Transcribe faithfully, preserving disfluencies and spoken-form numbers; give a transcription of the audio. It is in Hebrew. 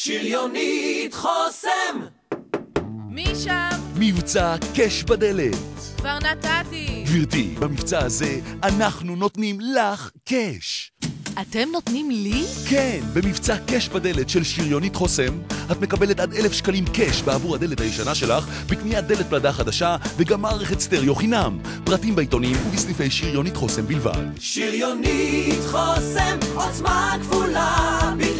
שריונית חוסם. מי שם? מבצע קש בדלת. כבר נתתי. גברתי, במבצע הזה אנחנו נותנים לך קש. אתם נותנים לי? כן, במבצע קש בדלת של שריונית חוסם, את מקבלת עד אלף שקלים קש בעבור הדלת הישנה שלך, בקניית דלת פלדה חדשה וגם מערכת סטריאו חינם. פרטים בעיתונים ובסניפי שריונית חוסם בלבד. שריונית חוסם, עוצמה כפולה.